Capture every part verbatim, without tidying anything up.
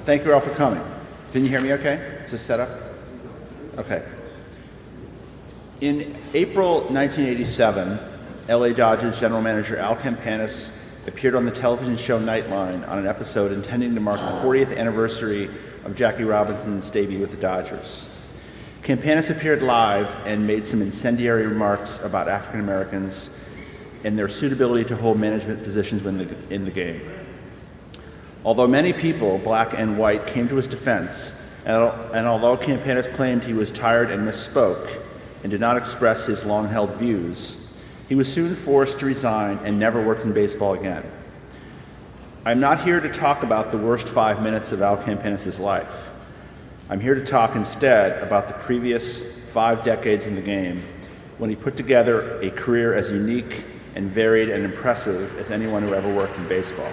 thank you all for coming. Can you hear me okay? Is this set up? Okay. In April nineteen eighty-seven, L A Dodgers general manager Al Campanis appeared on the television show Nightline on an episode intending to mark the fortieth anniversary of Jackie Robinson's debut with the Dodgers. Campanis appeared live and made some incendiary remarks about African Americans and their suitability to hold management positions in the, in the game. Although many people, black and white, came to his defense, and, and although Campanis claimed he was tired and misspoke and did not express his long-held views, he was soon forced to resign and never worked in baseball again. I'm not here to talk about the worst five minutes of Al Campanis' life. I'm here to talk instead about the previous five decades in the game when he put together a career as unique and varied and impressive as anyone who ever worked in baseball.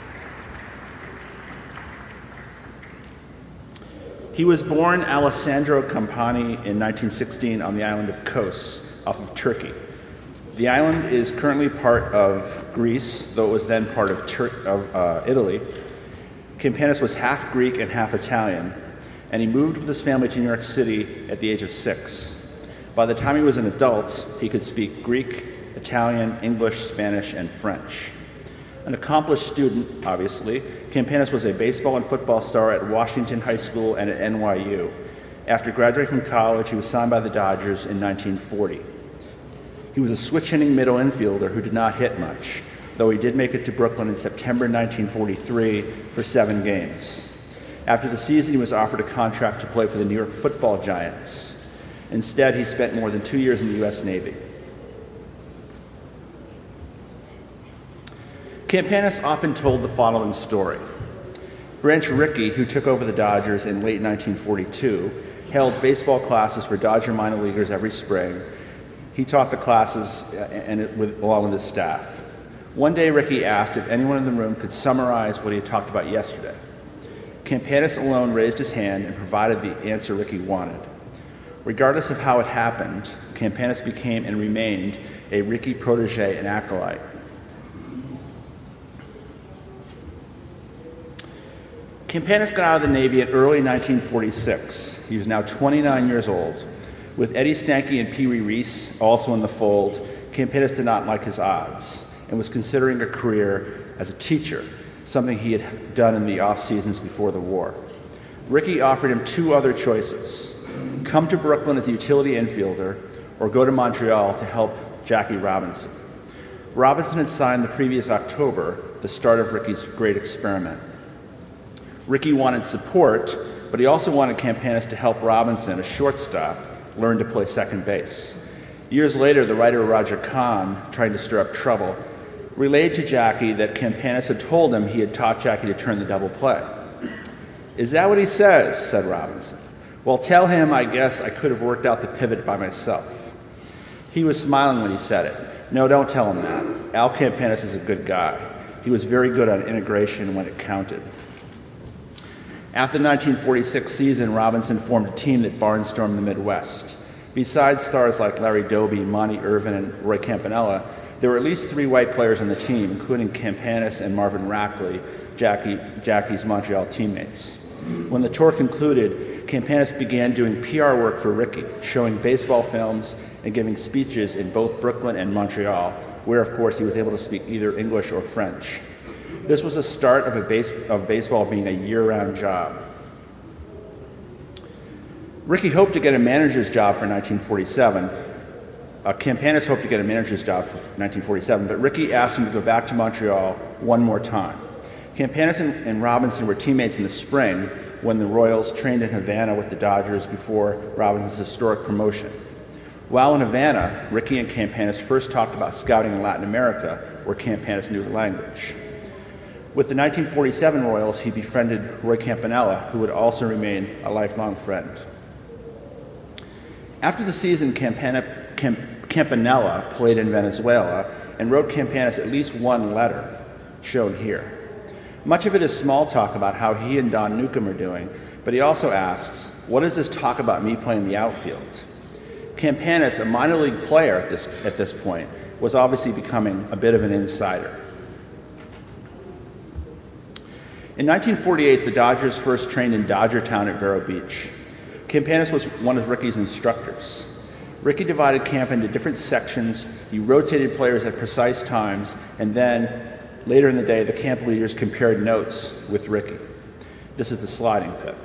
He was born Alessandro Campani in nineteen sixteen on the island of Kos, off of Turkey. The island is currently part of Greece, though it was then part of, Tur- of uh, Italy. Campanis was half Greek and half Italian, and he moved with his family to New York City at the age of six. By the time he was an adult, he could speak Greek, Italian, English, Spanish, and French. An accomplished student, obviously, Campanis was a baseball and football star at Washington High School and at N Y U. After graduating from college, he was signed by the Dodgers in nineteen forty. He was a switch-hitting middle infielder who did not hit much, though he did make it to Brooklyn in September nineteen forty-three for seven games. After the season, he was offered a contract to play for the New York Football Giants. Instead, he spent more than two years in the U S Navy. Campanis often told the following story. Branch Rickey, who took over the Dodgers in late nineteen forty-two, held baseball classes for Dodger minor leaguers every spring. He taught the classes and it, with, along with his staff. One day, Rickey asked if anyone in the room could summarize what he had talked about yesterday. Campanis alone raised his hand and provided the answer Rickey wanted. Regardless of how it happened, Campanis became and remained a Rickey protege and acolyte. Campanis got out of the Navy in early nineteen forty-six. He was now twenty-nine years old. With Eddie Stanky and Pee Wee Reese also in the fold, Campanis did not like his odds and was considering a career as a teacher, something he had done in the off seasons before the war. Rickey offered him two other choices: come to Brooklyn as a utility infielder or go to Montreal to help Jackie Robinson. Robinson had signed the previous October, the start of Rickey's great experiment. Rickey wanted support, but he also wanted Campanis to help Robinson, a shortstop, learn to play second base. Years later, the writer Roger Kahn, trying to stir up trouble, relayed to Jackie that Campanis had told him he had taught Jackie to turn the double play. "Is that what he says?" said Robinson. "Well, tell him I guess I could have worked out the pivot by myself." He was smiling when he said it. "No, don't tell him that. Al Campanis is a good guy. He was very good on integration when it counted." After the nineteen forty-six season, Robinson formed a team that barnstormed the Midwest. Besides stars like Larry Doby, Monty Irvin, and Roy Campanella, there were at least three white players on the team, including Campanis and Marvin Rackley, Jackie, Jackie's Montreal teammates. When the tour concluded, Campanis began doing P R work for Rickey, showing baseball films and giving speeches in both Brooklyn and Montreal, where, of course, he was able to speak either English or French. This was the start of, a base, of baseball being a year-round job. Rickey hoped to get a manager's job for nineteen forty-seven. Uh, Campanis hoped to get a manager's job for nineteen forty-seven, but Rickey asked him to go back to Montreal one more time. Campanis and, and Robinson were teammates in the spring when the Royals trained in Havana with the Dodgers before Robinson's historic promotion. While in Havana, Rickey and Campanis first talked about scouting in Latin America, where Campanis knew the language. With the nineteen forty-seven Royals, he befriended Roy Campanella, who would also remain a lifelong friend. After the season, Campana, Camp, Campanella played in Venezuela and wrote Campanis at least one letter, shown here. Much of it is small talk about how he and Don Newcomb are doing, but he also asks, "What does this talk about me playing the outfield?" Campanis, a minor league player at this, at this point, was obviously becoming a bit of an insider. In nineteen forty-eight, the Dodgers first trained in Dodgertown at Vero Beach. Campanis was one of Ricky's instructors. Ricky divided camp into different sections. He rotated players at precise times, and then, later in the day, the camp leaders compared notes with Ricky. This is the sliding pit.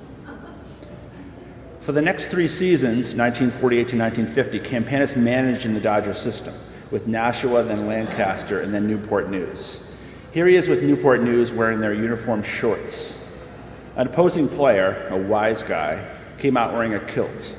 For the next three seasons, nineteen forty-eight to nineteen fifty, Campanis managed in the Dodger system, with Nashua, then Lancaster, and then Newport News. Here he is with Newport News wearing their uniform shorts. An opposing player, a wise guy, came out wearing a kilt.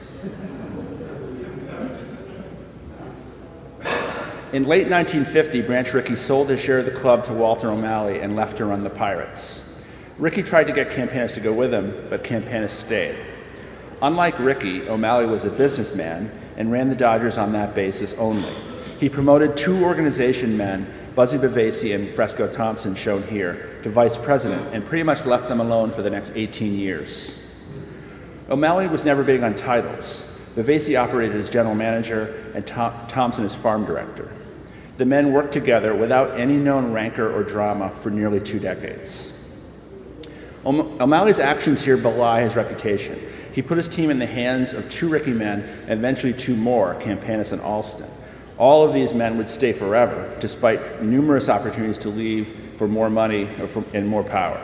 In late nineteen fifty, Branch Rickey sold his share of the club to Walter O'Malley and left to run the Pirates. Rickey tried to get Campanis to go with him, but Campanis stayed. Unlike Rickey, O'Malley was a businessman and ran the Dodgers on that basis only. He promoted two organization men, Buzzy Bavasi and Fresco Thompson, shown here, to vice president, and pretty much left them alone for the next eighteen years. O'Malley was never big on titles. Bavasi operated as general manager and Tom- Thompson as farm director. The men worked together without any known rancor or drama for nearly two decades. O- O'Malley's actions here belie his reputation. He put his team in the hands of two Rickey men and eventually two more, Campanis and Alston. All of these men would stay forever, despite numerous opportunities to leave for more money or for, and more power.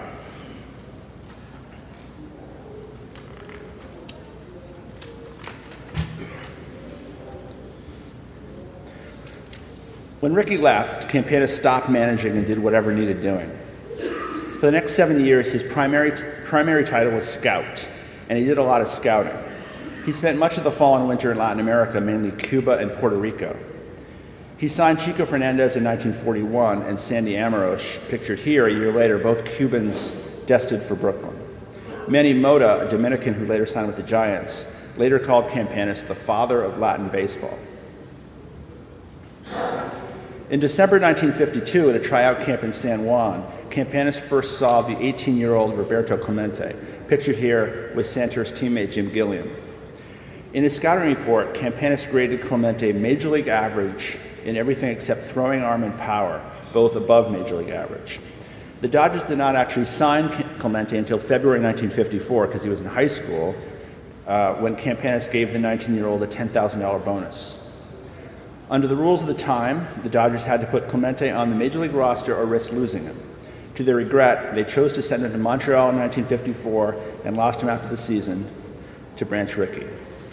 When Rickey left, Campanis stopped managing and did whatever needed doing. For the next seven years, his primary, primary title was scout, and he did a lot of scouting. He spent much of the fall and winter in Latin America, mainly Cuba and Puerto Rico. He signed Chico Fernandez in nineteen forty-one and Sandy Amarosh, pictured here a year later, both Cubans destined for Brooklyn. Manny Mota, a Dominican who later signed with the Giants, later called Campanis the father of Latin baseball. In December nineteen fifty-two, at a tryout camp in San Juan, Campanis first saw the eighteen-year-old Roberto Clemente, pictured here with Santos teammate Jim Gilliam. In his scouting report, Campanis graded Clemente major league average in everything except throwing arm and power, both above major league average. The Dodgers did not actually sign Clemente until February nineteen fifty-four because he was in high school uh, when Campanis gave the nineteen-year-old a ten thousand dollars bonus. Under the rules of the time, the Dodgers had to put Clemente on the major league roster or risk losing him. To their regret, they chose to send him to Montreal in nineteen fifty-four and lost him after the season to Branch Rickey.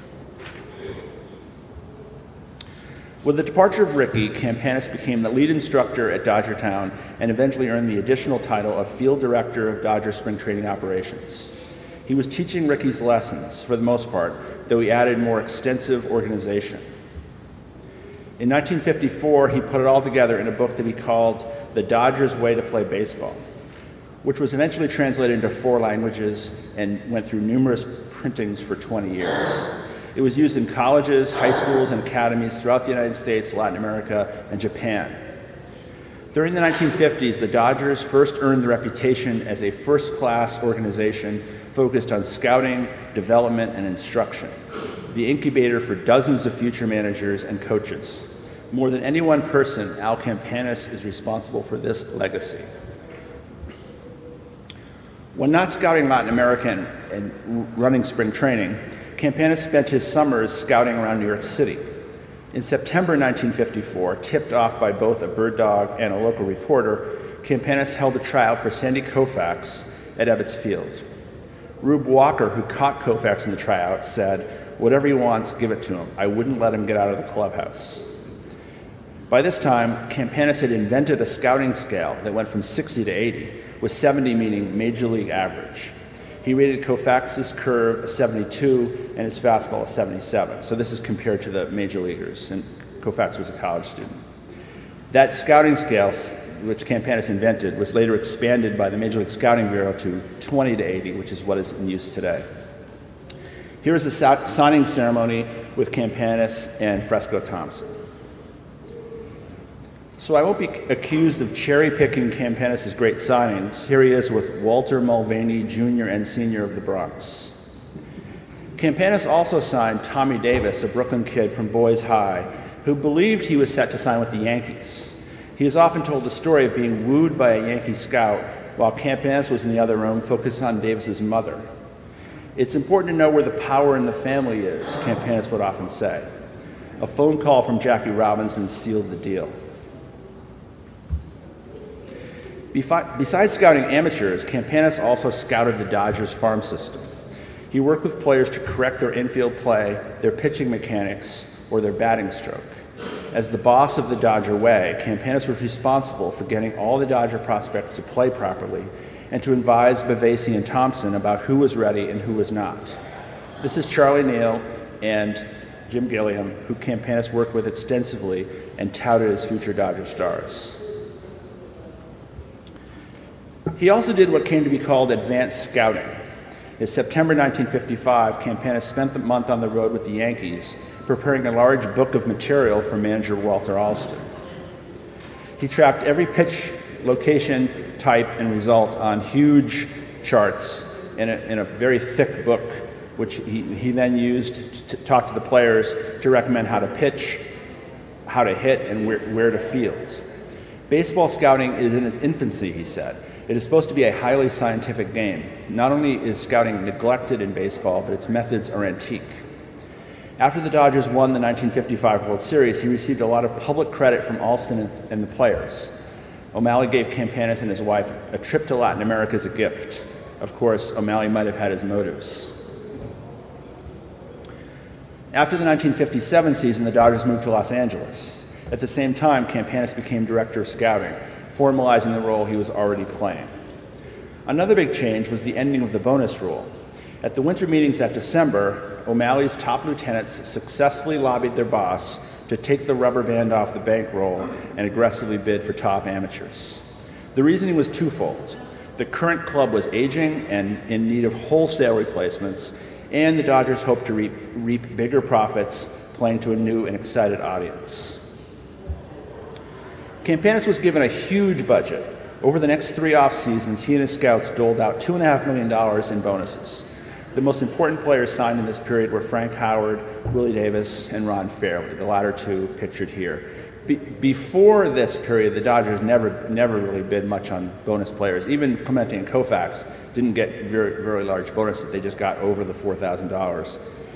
With the departure of Rickey, Campanis became the lead instructor at Dodgertown and eventually earned the additional title of Field Director of Dodger Spring Training Operations. He was teaching Rickey's lessons, for the most part, though he added more extensive organization. In nineteen fifty-four, he put it all together in a book that he called The Dodgers' Way to Play Baseball, which was eventually translated into four languages and went through numerous printings for twenty years. It was used in colleges, high schools, and academies throughout the United States, Latin America, and Japan. During the nineteen fifties, the Dodgers first earned the reputation as a first-class organization focused on scouting, development, and instruction, the incubator for dozens of future managers and coaches. More than any one person, Al Campanis is responsible for this legacy. When not scouting Latin America and, and running spring training, Campanis spent his summers scouting around New York City. In September nineteen fifty-four, tipped off by both a bird dog and a local reporter, Campanis held a tryout for Sandy Koufax at Ebbets Field. Rube Walker, who caught Koufax in the tryout, said, "Whatever he wants, give it to him. I wouldn't let him get out of the clubhouse." By this time, Campanis had invented a scouting scale that went from sixty to eighty, with seventy meaning major league average. He rated Koufax's curve a seventy-two and his fastball a seventy-seven. So this is compared to the major leaguers, and Koufax was a college student. That scouting scale, which Campanis invented, was later expanded by the Major League Scouting Bureau to twenty to eighty, which is what is in use today. Here is the signing ceremony with Campanis and Fresco Thompson. So I won't be accused of cherry-picking Campanis' great signings. Here he is with Walter Mulvaney, Junior and Senior of the Bronx. Campanis also signed Tommy Davis, a Brooklyn kid from Boys High, who believed he was set to sign with the Yankees. He has often told the story of being wooed by a Yankee scout while Campanis was in the other room focused on Davis's mother. "It's important to know where the power in the family is," Campanis would often say. A phone call from Jackie Robinson sealed the deal. Besides scouting amateurs, Campanis also scouted the Dodgers farm system. He worked with players to correct their infield play, their pitching mechanics, or their batting stroke. As the boss of the Dodger way, Campanis was responsible for getting all the Dodger prospects to play properly and to advise Bavasi and Thompson about who was ready and who was not. This is Charlie Neal and Jim Gilliam, who Campanis worked with extensively and touted as future Dodger stars. He also did what came to be called advanced scouting. In September nineteen fifty-five, Campanis spent the month on the road with the Yankees, preparing a large book of material for manager Walter Alston. He tracked every pitch, location, type, and result on huge charts in a, in a very thick book, which he, he then used to talk to the players to recommend how to pitch, how to hit, and where, where to field. Baseball scouting is in its infancy, he said. It is supposed to be a highly scientific game. Not only is scouting neglected in baseball, but its methods are antique. After the Dodgers won the nineteen fifty-five World Series, he received a lot of public credit from Alston and the players. O'Malley gave Campanis and his wife a trip to Latin America as a gift. Of course, O'Malley might have had his motives. After the nineteen fifty-seven season, the Dodgers moved to Los Angeles. At the same time, Campanis became director of scouting, formalizing the role he was already playing. Another big change was the ending of the bonus rule. At the winter meetings that December, O'Malley's top lieutenants successfully lobbied their boss to take the rubber band off the bankroll and aggressively bid for top amateurs. The reasoning was twofold. The current club was aging and in need of wholesale replacements, and the Dodgers hoped to reap, reap bigger profits playing to a new and excited audience. Campanis was given a huge budget. Over the next three off seasons, he and his scouts doled out two and a half million dollars in bonuses. The most important players signed in this period were Frank Howard, Willie Davis, and Ron Fairly, the latter two pictured here. Be- before this period, the Dodgers never never really bid much on bonus players. Even Clemente and Koufax didn't get very, very large bonuses. They just got over the four thousand dollars.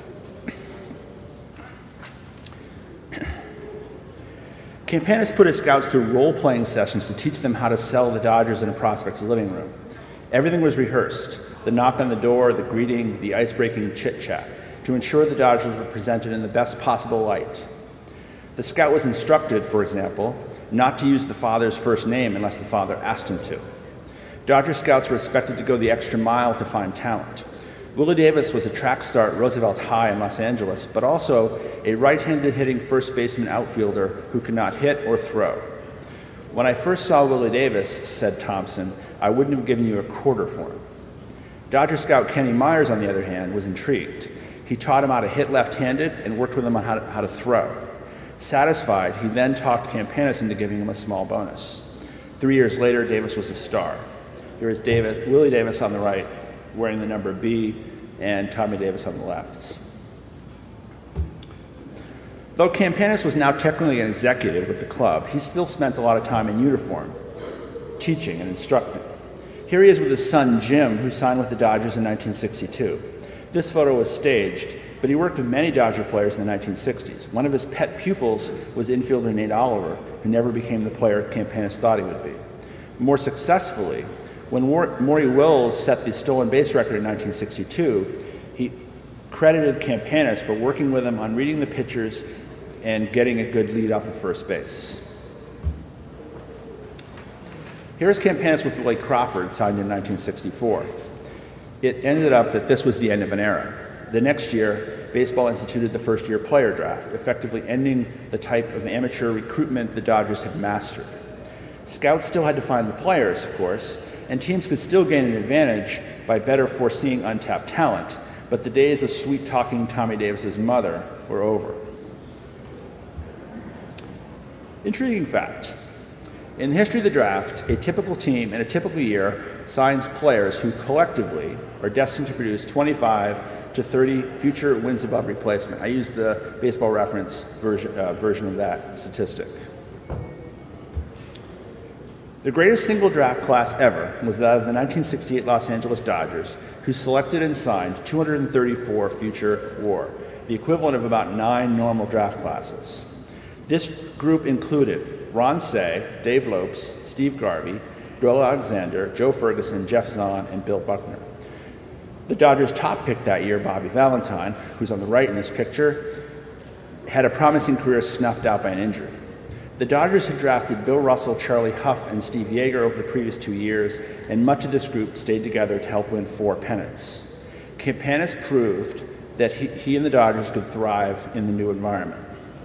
Campanis put his scouts through role-playing sessions to teach them how to sell the Dodgers in a prospect's living room. Everything was rehearsed, the knock on the door, the greeting, the ice-breaking chit-chat, to ensure the Dodgers were presented in the best possible light. The scout was instructed, for example, not to use the father's first name unless the father asked him to. Dodger scouts were expected to go the extra mile to find talent. Willie Davis was a track star at Roosevelt High in Los Angeles, but also a right-handed hitting first baseman outfielder who could not hit or throw. "When I first saw Willie Davis," said Thompson, "I wouldn't have given you a quarter for him." Dodger scout Kenny Myers, on the other hand, was intrigued. He taught him how to hit left-handed and worked with him on how to, how to throw. Satisfied, he then talked Campanis into giving him a small bonus. Three years later, Davis was a star. Here is Davis, Willie Davis on the right, wearing the number B, and Tommy Davis on the left. Though Campanis was now technically an executive with the club, he still spent a lot of time in uniform, teaching and instructing. Here he is with his son Jim, who signed with the Dodgers in nineteen sixty-two. This photo was staged, but he worked with many Dodger players in the nineteen sixties. One of his pet pupils was infielder Nate Oliver, who never became the player Campanis thought he would be. More successfully, when Maury Wills set the stolen base record in nineteen sixty-two, he credited Campanis for working with him on reading the pitchers and getting a good lead off of first base. Here's Campanis with Willie Crawford, signed in nineteen sixty-four. It ended up that this was the end of an era. The next year, baseball instituted the first-year player draft, effectively ending the type of amateur recruitment the Dodgers had mastered. Scouts still had to find the players, of course, and teams could still gain an advantage by better foreseeing untapped talent, but the days of sweet-talking Tommy Davis's mother were over. Intriguing fact. In the history of the draft, a typical team in a typical year signs players who collectively are destined to produce twenty-five to thirty future wins above replacement. I use the Baseball Reference version, uh, version of that statistic. The greatest single draft class ever was that of the nineteen sixty-eight Los Angeles Dodgers, who selected and signed two hundred thirty-four future WAR, the equivalent of about nine normal draft classes. This group included Ron Cey, Dave Lopes, Steve Garvey, Doyle Alexander, Joe Ferguson, Jeff Zahn, and Bill Buckner. The Dodgers' top pick that year, Bobby Valentine, who's on the right in this picture, had a promising career snuffed out by an injury. The Dodgers had drafted Bill Russell, Charlie Huff, and Steve Yeager over the previous two years, and much of this group stayed together to help win four pennants. Campanis proved that he, he and the Dodgers could thrive in the new environment.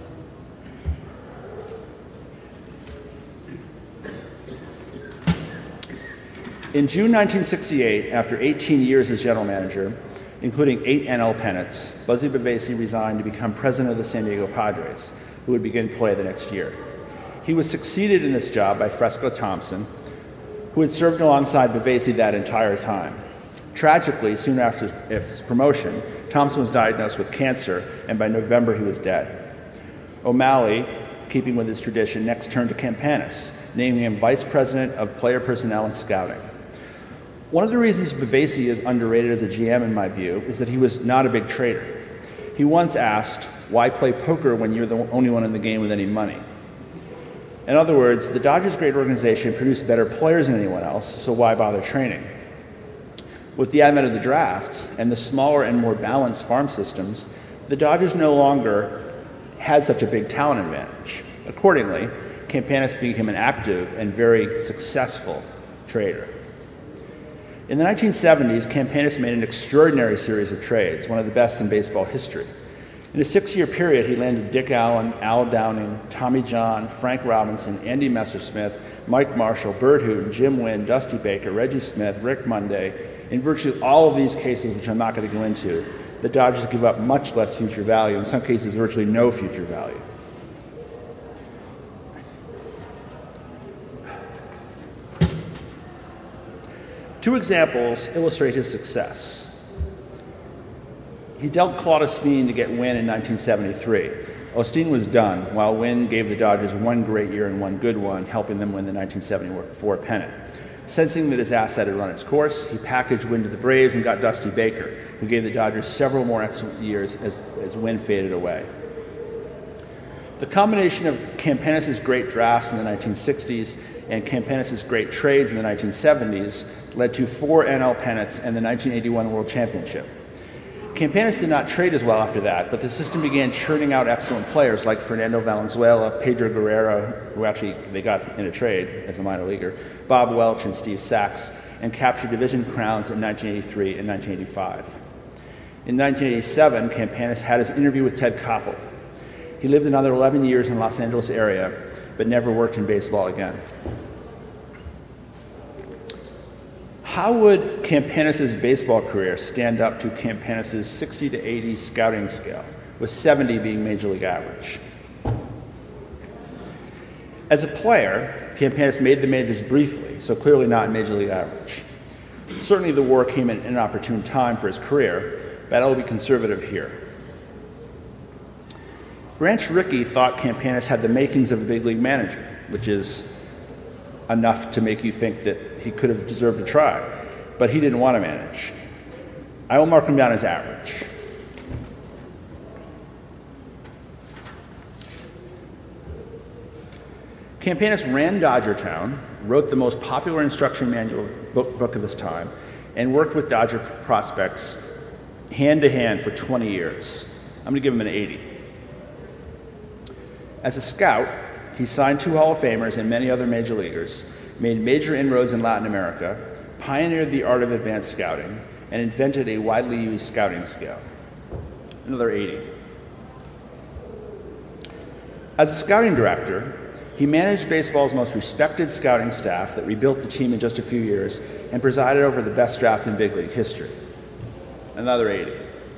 In June nineteen sixty-eight, after eighteen years as general manager, including eight N L pennants, Buzzy Bavasi resigned to become president of the San Diego Padres, who would begin play the next year. He was succeeded in this job by Fresco Thompson, who had served alongside Bavasi that entire time. Tragically, soon after his, after his promotion, Thompson was diagnosed with cancer, and by November he was dead. O'Malley, keeping with his tradition, next turned to Campanis, naming him vice president of player personnel and scouting. One of the reasons Bavasi is underrated as a G M, in my view, is that he was not a big trader. He once asked, "Why play poker when you're the only one in the game with any money?" In other words, the Dodgers' great organization produced better players than anyone else, so why bother training? With the advent of the drafts and the smaller and more balanced farm systems, the Dodgers no longer had such a big talent advantage. Accordingly, Campanis became an active and very successful trader. In the nineteen seventies, Campanis made an extraordinary series of trades, one of the best in baseball history. In a six-year period, he landed Dick Allen, Al Downing, Tommy John, Frank Robinson, Andy Messersmith, Mike Marshall, Bert Hooton, Jim Wynn, Dusty Baker, Reggie Smith, Rick Monday. In virtually all of these cases, which I'm not going to go into, the Dodgers give up much less future value, in some cases virtually no future value. Two examples illustrate his success. He dealt Claude Osteen to get Wynn in nineteen seventy-three. Osteen was done, while Wynn gave the Dodgers one great year and one good one, helping them win the nineteen seventy-four pennant. Sensing that his asset had run its course, he packaged Wynn to the Braves and got Dusty Baker, who gave the Dodgers several more excellent years as, as Wynn faded away. The combination of Campanis' great drafts in the nineteen sixties and Campanis' great trades in the nineteen seventies led to four N L pennants and the nineteen eighty-one World Championship. Campanis did not trade as well after that, but the system began churning out excellent players like Fernando Valenzuela, Pedro Guerrero, who actually they got in a trade as a minor leaguer, Bob Welch and Steve Sachs, and captured division crowns in nineteen eighty-three and nineteen eighty-five. In nineteen eighty-seven, Campanis had his interview with Ted Koppel. He lived another eleven years in the Los Angeles area, but never worked in baseball again. How would Campanis' baseball career stand up to Campanis' sixty to eighty scouting scale, with seventy being major league average? As a player, Campanis made the majors briefly, so clearly not major league average. Certainly the war came at an inopportune time for his career, but I will be conservative here. Branch Rickey thought Campanis had the makings of a big league manager, which is enough to make you think that he could have deserved a try, but he didn't want to manage. I will mark him down as average. Campanis ran Dodgertown, wrote the most popular instruction manual book, book of his time, and worked with Dodger prospects hand to hand for twenty years. I'm going to give him an eighty. As a scout, he signed two Hall of Famers and many other major leaguers, made major inroads in Latin America, pioneered the art of advanced scouting, and invented a widely used scouting scale. Another eighty. As a scouting director, he managed baseball's most respected scouting staff that rebuilt the team in just a few years and presided over the best draft in big league history. Another eighty.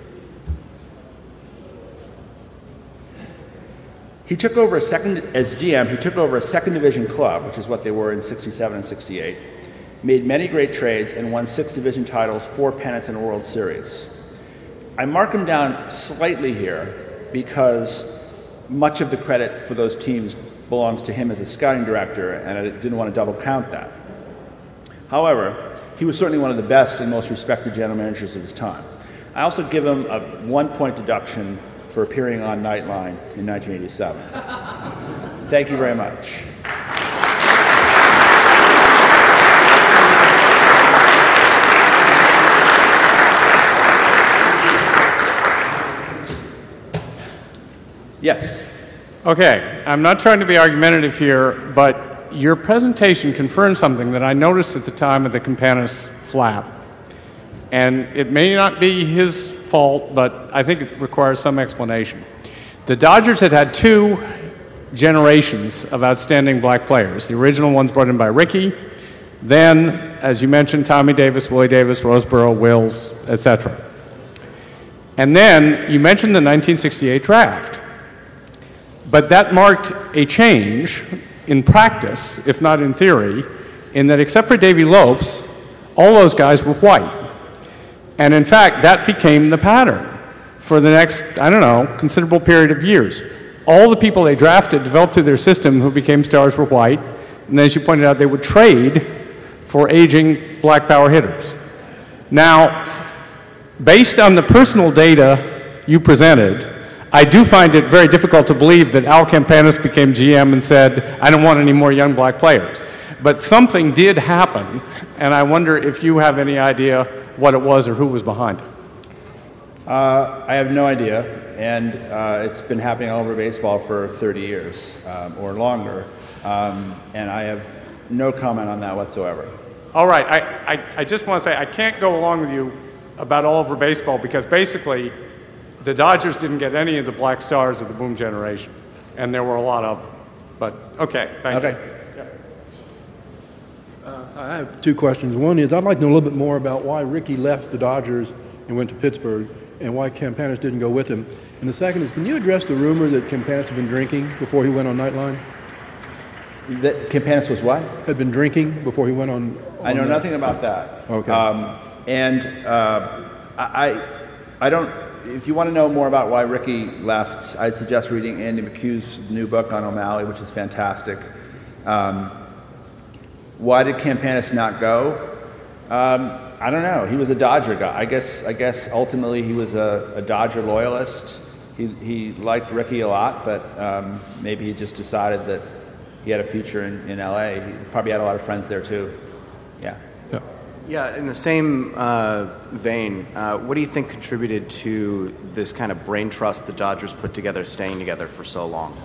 He took over a second, as G M, he took over a second division club, which is what they were in sixty-seven and sixty-eight, made many great trades, and won six division titles, four pennants, and a World Series. I mark him down slightly here because much of the credit for those teams belongs to him as a scouting director, and I didn't want to double count that. However, he was certainly one of the best and most respected general managers of his time. I also give him a one-point deduction for appearing on Nightline in nineteen eighty-seven. Thank you very much. Yes. Okay, I'm not trying to be argumentative here, but your presentation confirmed something that I noticed at the time of the Campanis flap. And it may not be his fault, but I think it requires some explanation. The Dodgers had had two generations of outstanding black players. The original ones brought in by Rickey, then, as you mentioned, Tommy Davis, Willie Davis, Roseboro, Wills, et cetera. And then you mentioned the nineteen sixty-eight draft. But that marked a change in practice, if not in theory, in that except for Davy Lopes, all those guys were white. And in fact, that became the pattern for the next, I don't know, considerable period of years. All the people they drafted developed to their system who became stars were white, and as you pointed out, they would trade for aging black power hitters. Now, based on the personal data you presented, I do find it very difficult to believe that Al Campanis became G M and said, I don't want any more young black players. But something did happen, and I wonder if you have any idea what it was or who was behind it. Uh, I have no idea, and uh, it's been happening all over baseball for thirty years um, or longer, um, and I have no comment on that whatsoever. All right, I, I, I just want to say I can't go along with you about all over baseball because basically the Dodgers didn't get any of the black stars of the boom generation, and there were a lot of them. But, okay, thank okay. you. Yeah. Uh, I have two questions. One is I'd like to know a little bit more about why Rickey left the Dodgers and went to Pittsburgh and why Campanis didn't go with him. And the second is, can you address the rumor that Campanis had been drinking before he went on Nightline? That Campanis was what? Had been drinking before he went on, on I know that? nothing about that. Okay. Um, and uh, I, I don't, if you want to know more about why Rickey left, I'd suggest reading Andy McHugh's new book on O'Malley, which is fantastic. Um, why did Campanis not go? Um, I don't know. He was a Dodger guy. I guess. I guess ultimately he was a, a Dodger loyalist. He he liked Rickey a lot, but um, maybe he just decided that he had a future in, in L A. He probably had a lot of friends there too. Yeah. Yeah. Yeah, in the same uh, vein, uh, what do you think contributed to this kind of brain trust the Dodgers put together, staying together for so long?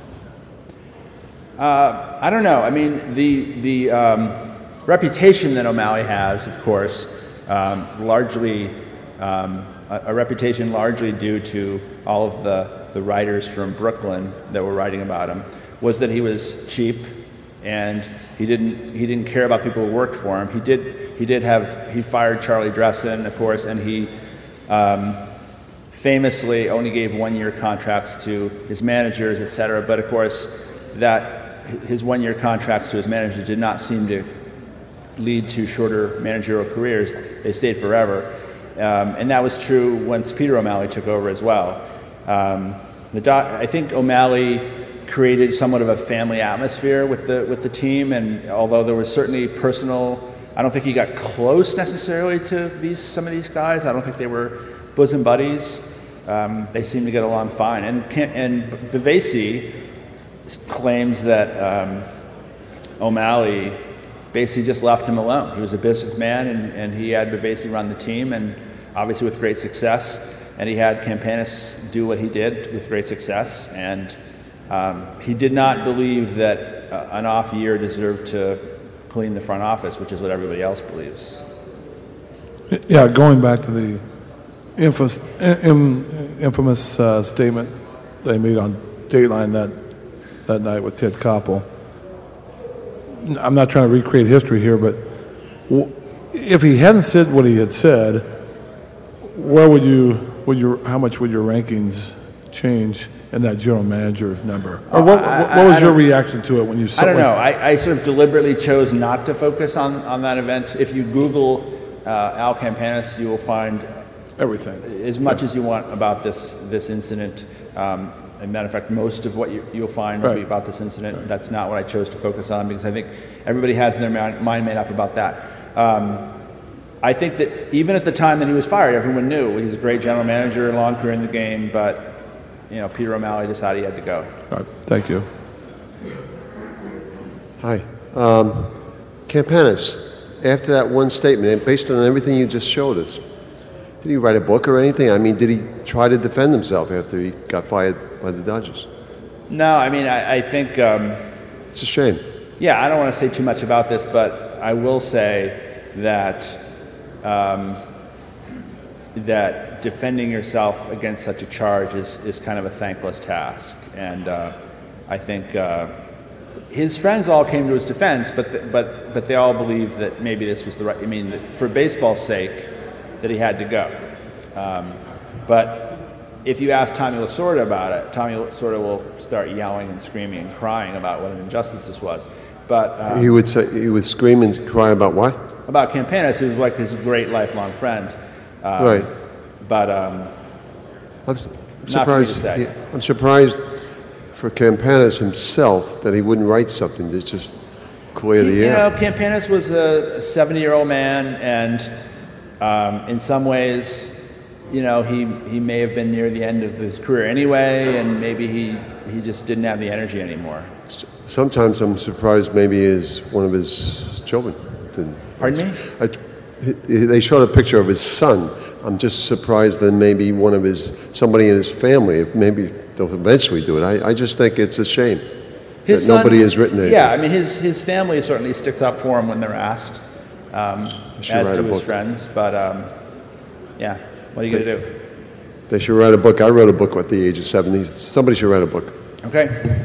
Uh, I don't know. I mean, the the um, reputation that O'Malley has, of course, um, largely um, a, a reputation largely due to all of the, the writers from Brooklyn that were writing about him, was that he was cheap and he didn't he didn't care about people who worked for him. He did. He did have, he fired Charlie Dressen, of course, and he um, famously only gave one-year contracts to his managers, et cetera. But of course, that his one-year contracts to his managers did not seem to lead to shorter managerial careers. They stayed forever. Um, and that was true once Peter O'Malley took over as well. Um, the do- I think O'Malley created somewhat of a family atmosphere with the with the team, and although there was certainly personal, I don't think he got close necessarily to these some of these guys. I don't think they were bosom buddies. Um, they seemed to get along fine. And and Bavasi claims that um, O'Malley basically just left him alone. He was a businessman, and, and he had Bavasi run the team, and obviously with great success. And he had Campanis do what he did with great success. And um, he did not believe that uh, an off year deserved to clean the front office, which is what everybody else believes. Yeah, going back to the infamous, infamous uh, statement they made on Dateline that that night with Ted Koppel. I'm not trying to recreate history here, but if he hadn't said what he had said, where would you, would your, how much would your rankings change in that general manager number? Or what, what, what was your reaction to it when you saw it? I don't know. I, I sort of deliberately chose not to focus on, on that event. If you Google uh, Al Campanis, you will find everything, as much yeah. as you want about this this incident. Um, as a matter of fact, most of what you, you'll find will be Right. about this incident. That's not what I chose to focus on because I think everybody has their mi- mind made up about that. Um, I think that even at the time that he was fired, everyone knew he was a great general manager, a long career in the game, but you know, Peter O'Malley decided he had to go. All right, thank you. Hi. Um, Campanis, after that one statement, and based on everything you just showed us, did he write a book or anything? I mean, did he try to defend himself after he got fired by the Dodgers? No, I mean, I, I think, um, It's a shame. yeah, I don't want to say too much about this, but I will say that um, that defending yourself against such a charge is, is kind of a thankless task. And uh, I think uh, his friends all came to his defense, but, th- but, but they all believe that maybe this was the right, I mean, that for baseball's sake, that he had to go. Um, but if you ask Tommy Lasorda about it, Tommy Lasorda will start yelling and screaming and crying about what an injustice this was. But um, He would say he would scream and cry about what? about Campanis, who was like his great lifelong friend. Um, Right. But um, I'm, s- I'm Not for me to surprised. say. yeah, I'm surprised for Campanis himself that he wouldn't write something to just clear the you air. know, Campanis was a seventy-year-old man, and um, in some ways, you know, he, he may have been near the end of his career anyway, and maybe he, he just didn't have the energy anymore. Sometimes I'm surprised maybe is one of his children. Didn't- Pardon me? I, he- they showed a picture of his son. I'm just surprised that maybe one of his, somebody in his family, maybe they'll eventually do it. I, I just think it's a shame His that son- nobody has written anything. Yeah, I mean, his, his family certainly sticks up for him when they're asked, um, should as write do a his book. friends. But um, yeah, what are you going to do? They should write a book. I wrote a book at the age of seventy. Somebody should write a book. Okay.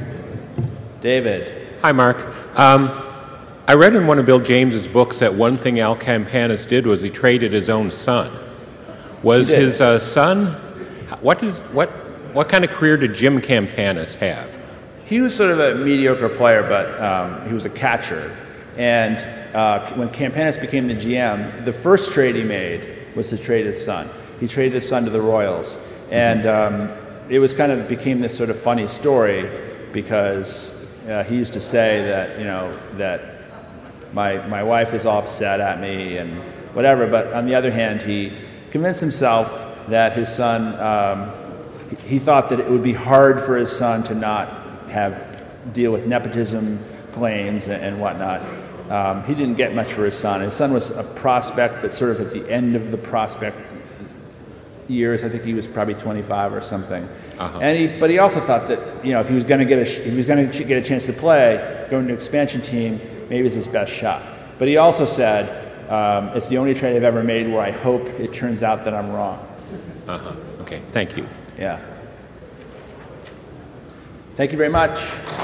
David. Hi, Mark. Um, I read in one of Bill James's books that one thing Al Campanis did was he traded his own son. Was He did. his uh, son? What is what? What kind of career did Jim Campanis have? He was sort of a mediocre player, but um, he was a catcher. And uh, when Campanis became the G M, the first trade he made was to trade his son. He traded his son to the Royals, and um, it was kind of became this sort of funny story because uh, he used to say that you know that my my wife is all upset at me and whatever. But on the other hand, he convinced himself that his son. Um, he, he thought that it would be hard for his son to not have deal with nepotism claims and, and whatnot. Um, he didn't get much for his son. His son was a prospect, but sort of at the end of the prospect years. I think he was probably twenty-five or something. Uh-huh. And he, but he also thought that you know if he was going to get a sh- if he was going to get a chance to play, going to an expansion team, maybe it was his best shot. But he also said um, it's the only trade I've ever made where I hope it turns out that I'm wrong. Uh-huh. Okay, thank you. Yeah. Thank you very much.